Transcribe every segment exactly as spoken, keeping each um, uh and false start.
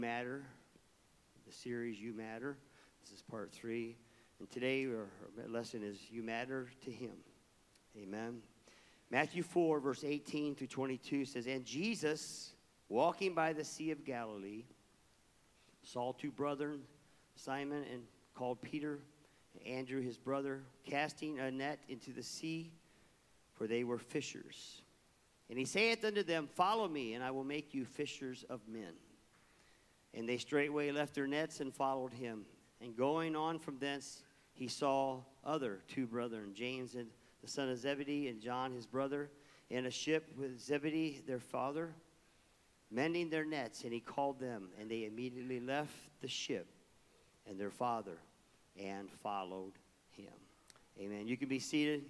Matter, the series You Matter. This is part three. And today our lesson is You Matter to Him. Amen. Matthew four, verse eighteen through twenty-two says, And Jesus, walking by the Sea of Galilee, saw two brethren, Simon and called Peter, and Andrew his brother, casting a net into the sea, for they were fishers. And he saith unto them, Follow me, and I will make you fishers of men. And they straightway left their nets and followed him. And going on from thence, he saw other two brethren, James and the son of Zebedee, and John his brother, in a ship with Zebedee their father, mending their nets. And he called them, and they immediately left the ship and their father, and followed him. Amen. You can be seated.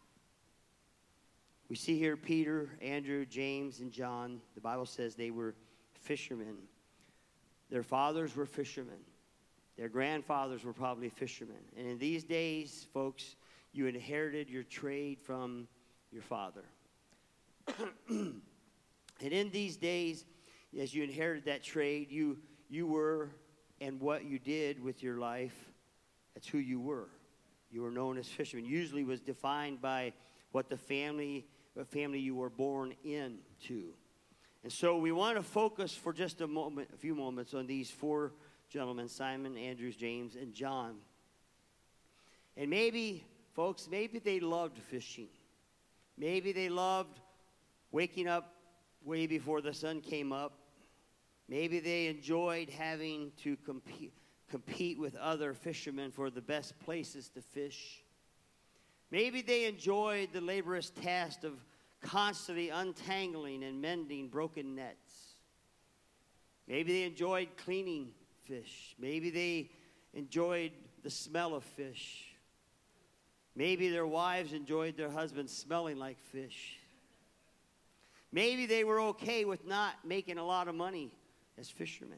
We see here Peter, Andrew, James, and John. The Bible says they were fishermen. Their fathers were fishermen. Their grandfathers were probably fishermen. And in these days, folks, you inherited your trade from your father. And in these days, as you inherited that trade, you, you were, and what you did with your life, that's who you were. You were known as fishermen. Usually was defined by what the family, what family you were born into. And so we want to focus for just a moment, a few moments on these four gentlemen, Simon, Andrew, James, and John. And maybe, folks, maybe they loved fishing. Maybe they loved waking up way before the sun came up. Maybe they enjoyed having to compete, compete with other fishermen for the best places to fish. Maybe they enjoyed the laborious task of constantly untangling and mending broken nets. Maybe they enjoyed cleaning fish. Maybe they enjoyed the smell of fish. Maybe their wives enjoyed their husbands smelling like fish. Maybe they were okay with not making a lot of money as fishermen.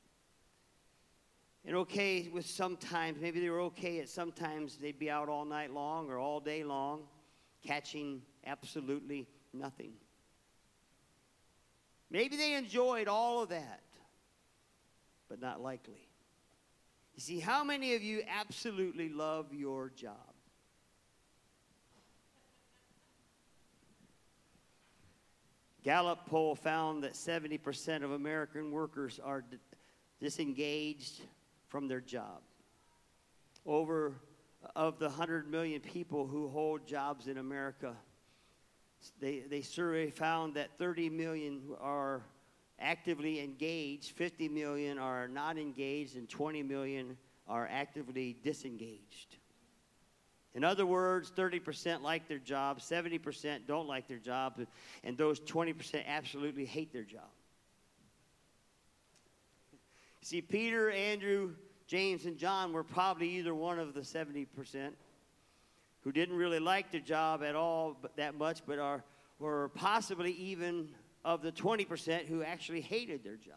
And okay with sometimes, maybe they were okay at sometimes they'd be out all night long or all day long catching absolutely nothing. Maybe they enjoyed all of that, but not likely. You see, how many of you absolutely love your job? Gallup poll found that seventy percent of American workers are d- disengaged from their job. Over of the one hundred million people who hold jobs in America, they, they survey found that thirty million are actively engaged, fifty million are not engaged, and twenty million are actively disengaged. In other words, thirty percent like their job, seventy percent don't like their job, and those twenty percent absolutely hate their job. See, Peter, Andrew, James, and John were probably either one of the seventy percent who didn't really like their job at all but that much, but are were possibly even of the twenty percent who actually hated their job.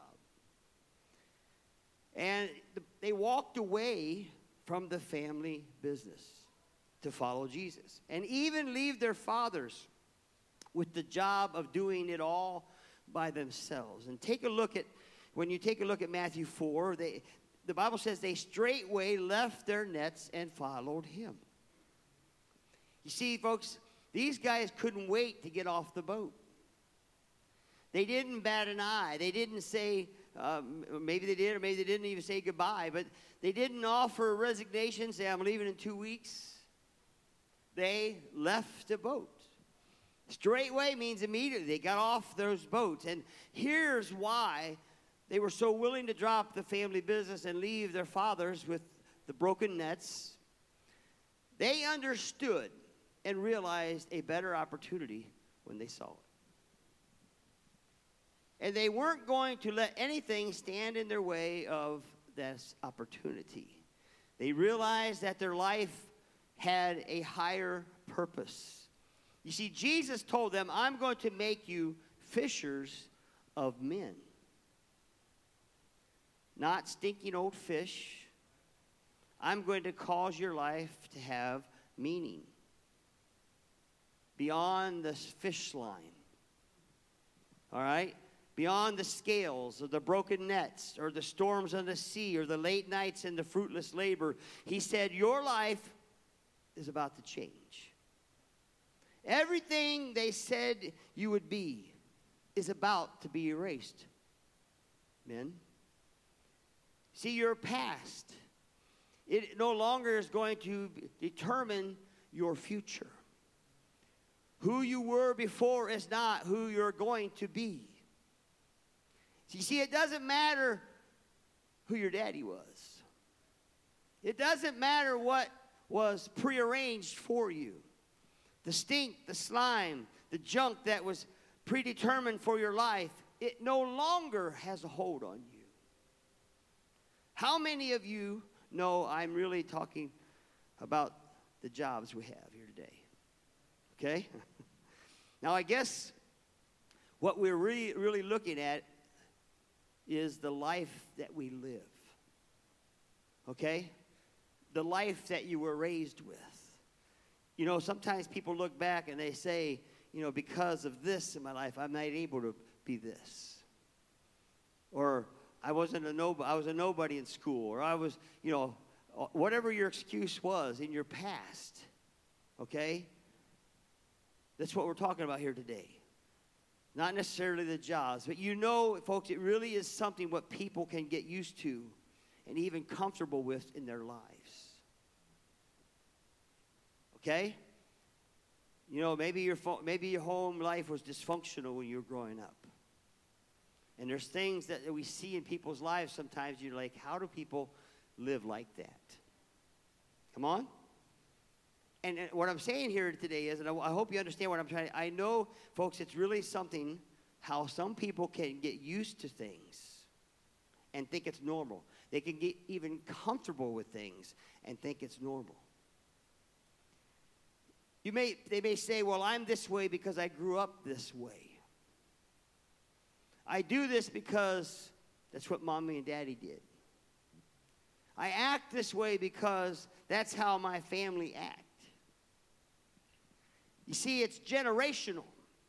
And they walked away from the family business to follow Jesus, and even leave their fathers with the job of doing it all by themselves. And take a look at, when you take a look at Matthew four, they, the Bible says they straightway left their nets and followed him. You see, folks, these guys couldn't wait to get off the boat. They didn't bat an eye. They didn't say, um, maybe they did, or maybe they didn't even say goodbye, but they didn't offer resignation, say, I'm leaving in two weeks. They left the boat. Straightway means immediately. They got off those boats. And here's why they were so willing to drop the family business and leave their fathers with the broken nets. They understood and realized a better opportunity when they saw it. And they weren't going to let anything stand in their way of this opportunity. They realized that their life had a higher purpose. You see, Jesus told them, I'm going to make you fishers of men. Not stinking old fish. I'm going to cause your life to have meaning beyond this fish line. All right? beyond the scales or the broken nets or the storms on the sea or the late nights and the fruitless labor. He said, your life is about to change. Everything they said you would be is about to be erased. Men, see, your past, it no longer is going to determine your future. Who you were before is not who you're going to be. You see, it doesn't matter who your daddy was. It doesn't matter what was prearranged for you. The stink, the slime, the junk that was predetermined for your life, it no longer has a hold on you. How many of you know I'm really talking about the jobs we have here today? Okay? Now, I guess what we're really, really looking at is the life that we live. Okay? The life that you were raised with. You know, sometimes people look back and they say, you know, because of this in my life, I'm not able to be this. Or I wasn't a nobody, I was a nobody in school. Or I was, you know, whatever your excuse was in your past. Okay? That's what we're talking about here today. Not necessarily the jobs, but you know, folks, it really is something what people can get used to and even comfortable with in their lives. Okay? You know, maybe your maybe your home life was dysfunctional when you were growing up. And there's things that we see in people's lives sometimes you're like, how do people live like that? Come on? And, and what I'm saying here today is, and I, I hope you understand what I'm trying to, I know, folks, it's really something how some people can get used to things and think it's normal. They can get even comfortable with things and think it's normal. You may, they may say, well, I'm this way because I grew up this way. I do this because that's what mommy and daddy did. I act this way because that's how my family act. You see, it's generational.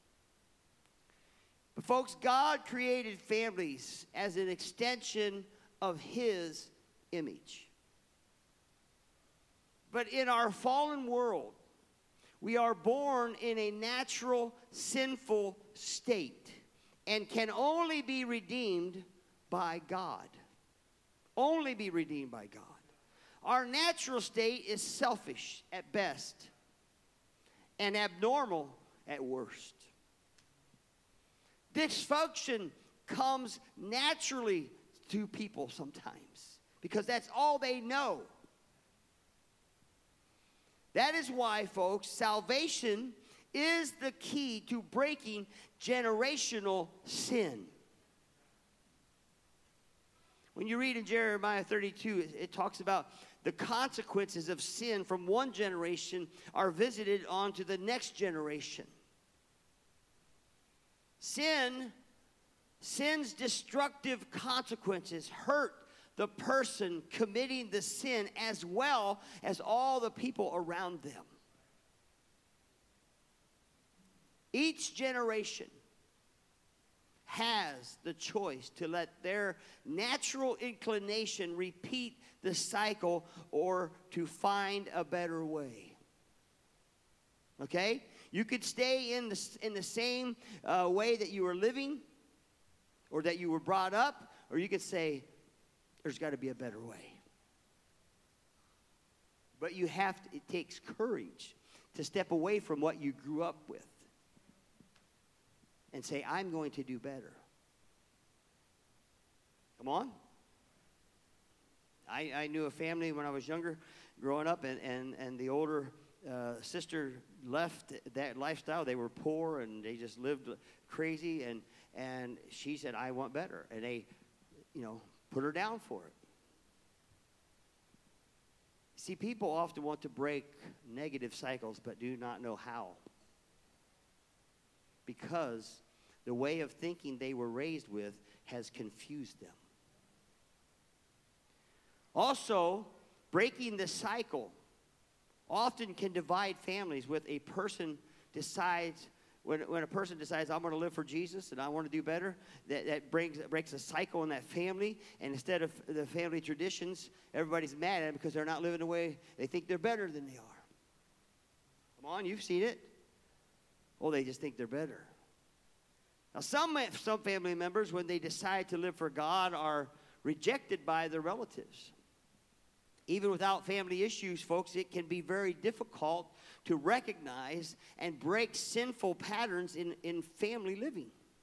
But folks, God created families as an extension of His image. But in our fallen world, we are born in a natural, sinful state and can only be redeemed by God. Only be redeemed by God. Our natural state is selfish at best and abnormal at worst. Dysfunction comes naturally to people sometimes because that's all they know. That is why, folks, salvation is the key to breaking generational sin. When you read in Jeremiah thirty-two, it, it talks about the consequences of sin from one generation are visited onto the next generation. Sin, sin's destructive consequences hurt the person committing the sin as well as all the people around them. Each generation has the choice to let their natural inclination repeat the cycle or to find a better way. Okay? You could stay in the, in the same uh, way that you were living or that you were brought up, or you could say, there's got to be a better way. But you have to, it takes courage to step away from what you grew up with and say, I'm going to do better. Come on. I, I knew a family when I was younger, growing up, and, and, and the older uh, sister left that lifestyle. They were poor, and they just lived crazy, and, and she said, I want better. And they, you know, put her down for it. See, people often want to break negative cycles, but do not know how. Because the way of thinking they were raised with has confused them. Also, breaking the cycle often can divide families with a person decides when, when a person decides, I'm going to live for Jesus and I want to do better, that, that brings, breaks a cycle in that family. And instead of the family traditions, everybody's mad at them because they're not living the way they think they're better than they are. Come on, you've seen it. Oh, they just think they're better. Now, some, some family members, when they decide to live for God, are rejected by their relatives. Even without family issues, folks, it can be very difficult to recognize and break sinful patterns in, in family living.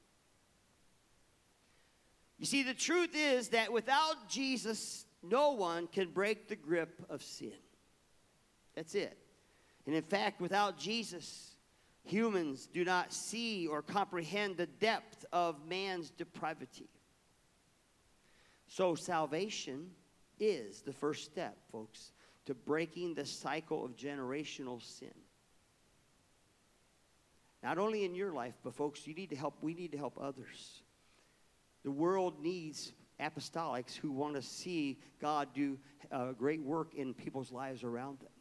You see, the truth is that without Jesus, no one can break the grip of sin. That's it. And in fact, without Jesus, humans do not see or comprehend the depth of man's depravity. So salvation is the first step, folks, to breaking the cycle of generational sin. Not only in your life, but folks, you need to help, we need to help others. The world needs apostolics who want to see God do uh, great work in people's lives around them.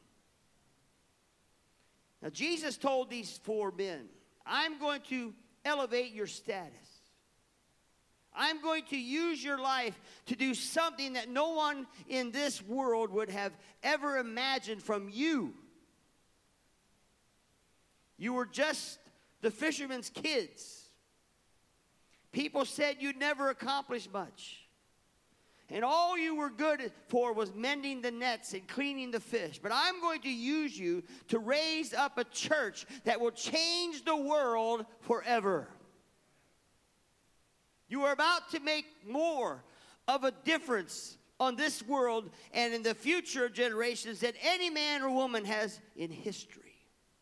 Now, Jesus told these four men, I'm going to elevate your status. I'm going to use your life to do something that no one in this world would have ever imagined from you. You were just the fisherman's kids. People said you'd never accomplish much. And all you were good for was mending the nets and cleaning the fish. But I'm going to use you to raise up a church that will change the world forever. You are about to make more of a difference on this world and in the future generations than any man or woman has in history.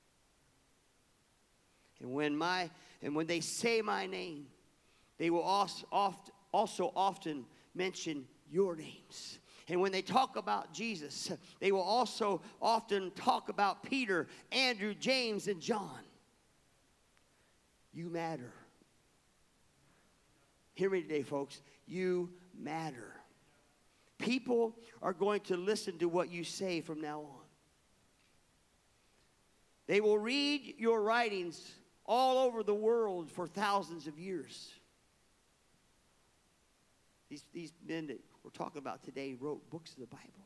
And when my and when they say my name, they will also, oft, also often mention your names. And when they talk about Jesus, they will also often talk about Peter, Andrew, James, and John. You matter. Hear me today, folks. You matter. People are going to listen to what you say from now on. They will read your writings all over the world for thousands of years. These, these men that we're talking about today wrote books of the Bible.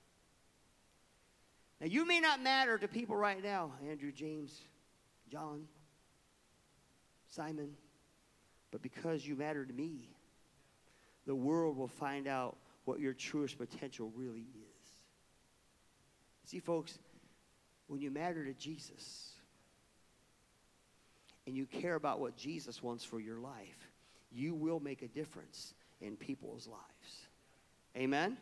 Now, you may not matter to people right now, Andrew, James, John, Simon, but because you matter to me, the world will find out what your truest potential really is. See, folks, when you matter to Jesus and you care about what Jesus wants for your life, you will make a difference in people's lives. Amen?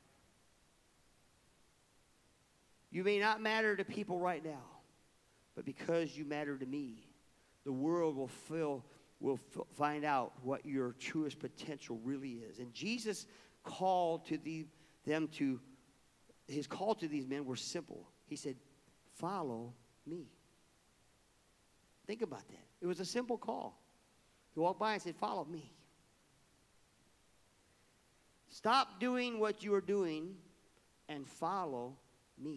You may not matter to people right now, but because you matter to me, the world will feel will f- find out what your truest potential really is. And Jesus called to the, them to, his call to these men were simple. He said, follow me. Think about that. It was a simple call. He walked by and said, follow me. Stop doing what you are doing and follow me.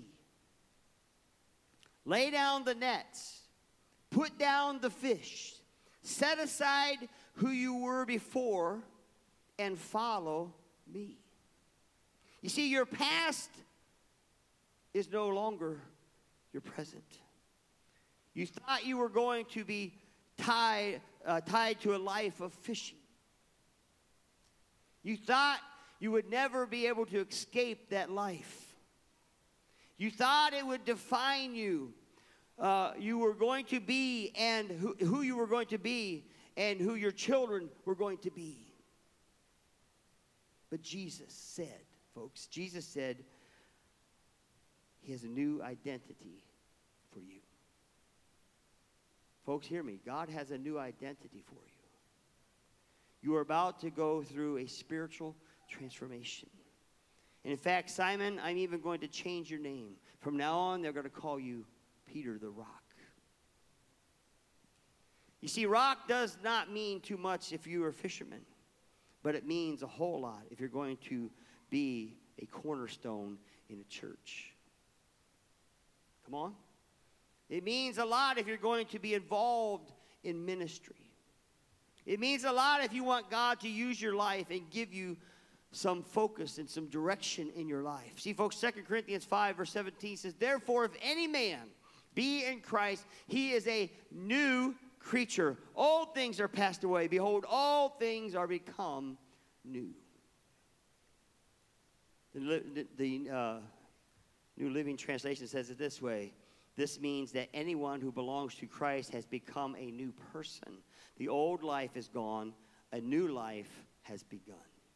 Lay down the nets. Put down the fish. Set aside who you were before and follow me. You see, your past is no longer your present. You thought you were going to be tied, uh, tied to a life of fishing. You thought you would never be able to escape that life. You thought it would define you. Uh, you were going to be and who, who you were going to be and who your children were going to be. But Jesus said, folks, Jesus said he has a new identity for you. Folks, hear me. God has a new identity for you. You are about to go through a spiritual transformation. And in fact, Simon, I'm even going to change your name. From now on, they're going to call you Peter the Rock. You see, rock does not mean too much if you are a fisherman, but it means a whole lot if you're going to be a cornerstone in a church. Come on. It means a lot if you're going to be involved in ministry. It means a lot if you want God to use your life and give you some focus and some direction in your life. See, folks, Second Corinthians five, verse seventeen says, therefore, if any man be in Christ, he is a new creature. Old things are passed away. Behold, all things are become new. The, the, the uh, New Living Translation says it this way. This means that anyone who belongs to Christ has become a new person. The old life is gone. A new life has begun.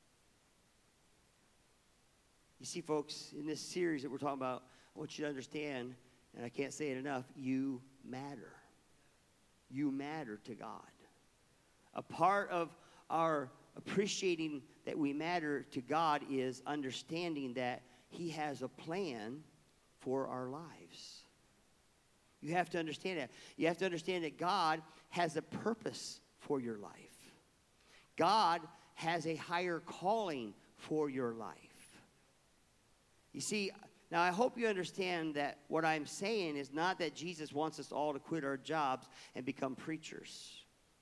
You see, folks, in this series that we're talking about, I want you to understand, and I can't say it enough, you matter. You matter to God. A part of our appreciating that we matter to God is understanding that He has a plan for our lives. You have to understand that. You have to understand that God has a purpose for your life. God has a higher calling for your life. You see, now I hope you understand that what I'm saying is not that Jesus wants us all to quit our jobs and become preachers.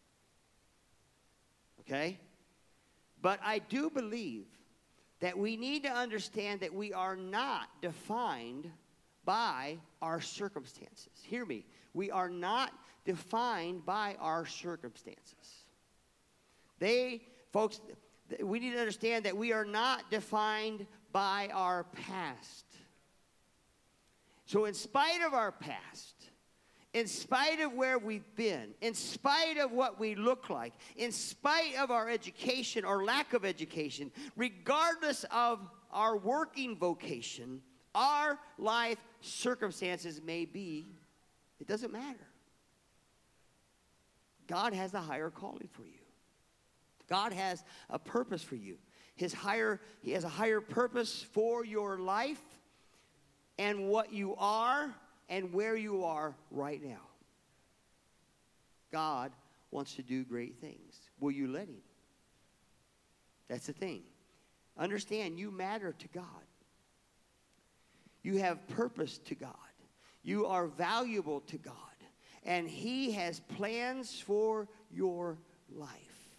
Okay? But I do believe that we need to understand that we are not defined by our circumstances. Hear me. We are not defined by our circumstances. They, folks, we need to understand that we are not defined by our past. So in spite of our past, in spite of where we've been, in spite of what we look like, in spite of our education or lack of education, regardless of our working vocation, our life circumstances may be, it doesn't matter. God has a higher calling for you. God has a purpose for you. His higher, he has a higher purpose for your life and what you are and where you are right now. God wants to do great things. Will you let him? That's the thing. Understand, you matter to God. You have purpose to God. You are valuable to God. And he has plans for your life.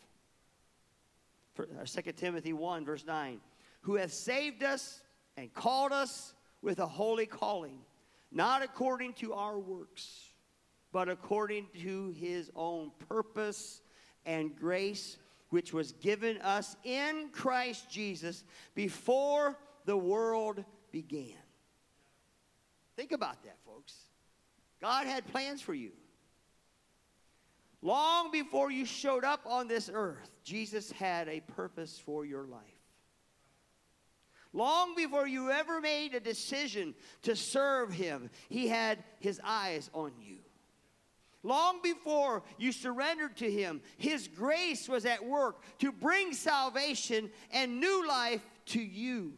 For, uh, Second Timothy one, verse nine. Who hath saved us and called us with a holy calling, not according to our works, but according to his own purpose and grace, which was given us in Christ Jesus before the world began. Think about that, folks. God had plans for you. Long before you showed up on this earth, Jesus had a purpose for your life. Long before you ever made a decision to serve him, he had his eyes on you. Long before you surrendered to him, his grace was at work to bring salvation and new life to you.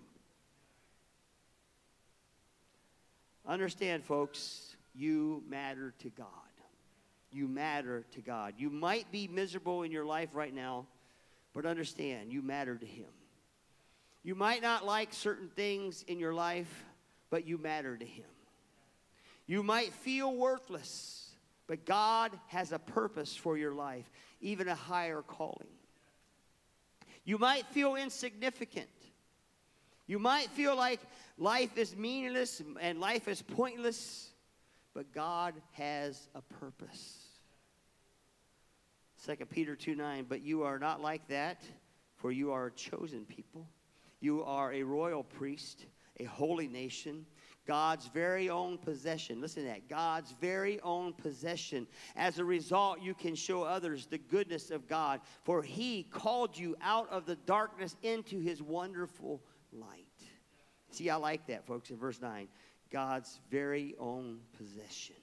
Understand, folks, you matter to God. You matter to God. You might be miserable in your life right now, but understand, you matter to him. You might not like certain things in your life, but you matter to him. You might feel worthless, but God has a purpose for your life, even a higher calling. You might feel insignificant. You might feel like life is meaningless and life is pointless, but God has a purpose. Second Peter two nine, but you are not like that, for you are a chosen people. You are a royal priest, a holy nation, God's very own possession. Listen to that. God's very own possession. As a result, you can show others the goodness of God, for he called you out of the darkness into his wonderful light. See, I like that, folks, in verse nine. God's very own possession.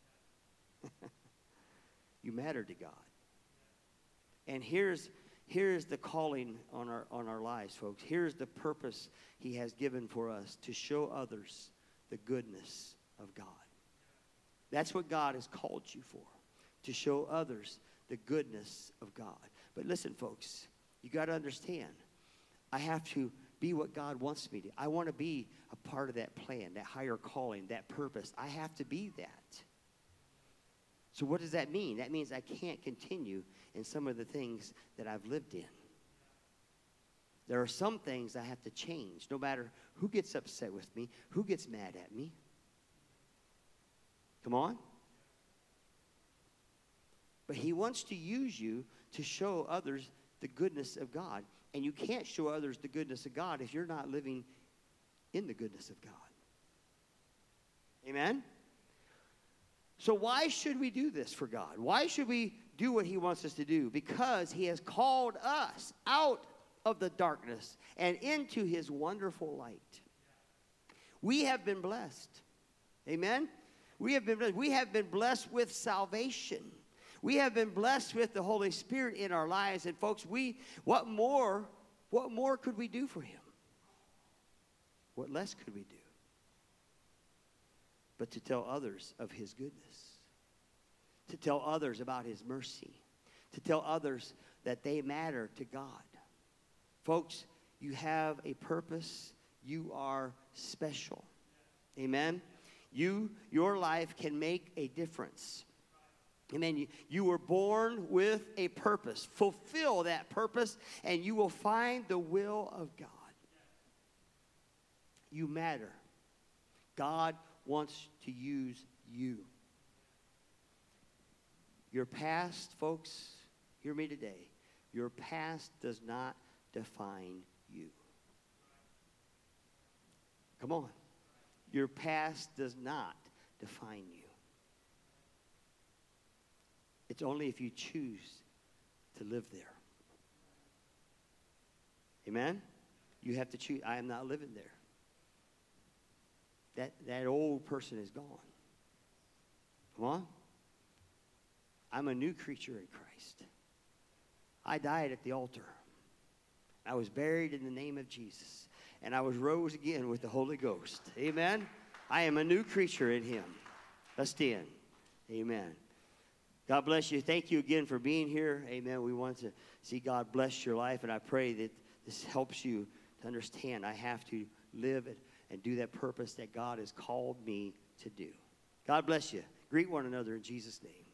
You matter to God. And here's here's the calling on our on our lives, folks. Here's the purpose he has given for us, to show others the goodness of God. That's what God has called you for, to show others the goodness of God. But listen, folks, you got to understand, I have to be what God wants me to. I want to be a part of that plan, that higher calling, that purpose. I have to be that. So what does that mean? That means I can't continue in some of the things that I've lived in. There are some things I have to change, no matter who gets upset with me, who gets mad at me. Come on. But he wants to use you to show others the goodness of God. And you can't show others the goodness of God if you're not living in the goodness of God. Amen? So why should we do this for God? Why should we do what he wants us to do? Because he has called us out of the darkness and into his wonderful light. We have been blessed. Amen? We have been blessed. We have been blessed with salvation. We have been blessed with the Holy Spirit in our lives. And folks, we what more, what more could we do for him? What less could we do? But to tell others of his goodness. To tell others about his mercy. To tell others that they matter to God. Folks, you have a purpose. You are special. Amen? You, your life can make a difference. Amen. You, you were born with a purpose. Fulfill that purpose, and you will find the will of God. You matter. God wants to use you. Your past, folks, hear me today. Your past does not define you. Come on. Your past does not define you. It's only if you choose to live there. Amen? You have to choose. I am not living there. That, that old person is gone. Come on. I'm a new creature in Christ. I died at the altar. I was buried in the name of Jesus. And I was rose again with the Holy Ghost. Amen? I am a new creature in him. Let's stand. Amen. God bless you. Thank you again for being here. Amen. We want to see God bless your life. And I pray that this helps you to understand I have to live it and do that purpose that God has called me to do. God bless you. Greet one another in Jesus' name.